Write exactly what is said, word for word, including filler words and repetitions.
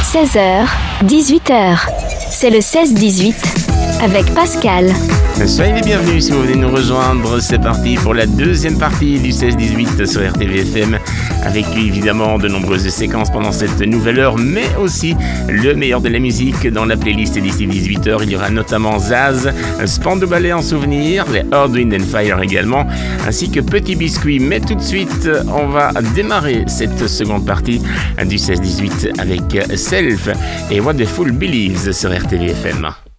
seize heures, dix-huit heures. C'est le seize dix-huit avec Pascal. Soyez les bienvenus si vous venez nous rejoindre. C'est parti pour la deuxième partie du seize dix-huit sur R T V F M. Avec évidemment de nombreuses séquences pendant cette nouvelle heure, mais aussi le meilleur de la musique dans la playlist d'ici dix-huit heures. Il y aura notamment Zaz, Spandau Ballet en souvenir, les Earth, Wind and Fire également, ainsi que Petit Biscuit. Mais tout de suite, on va démarrer cette seconde partie du seize dix-huit avec Self et What the Fool Believes sur R T V F M.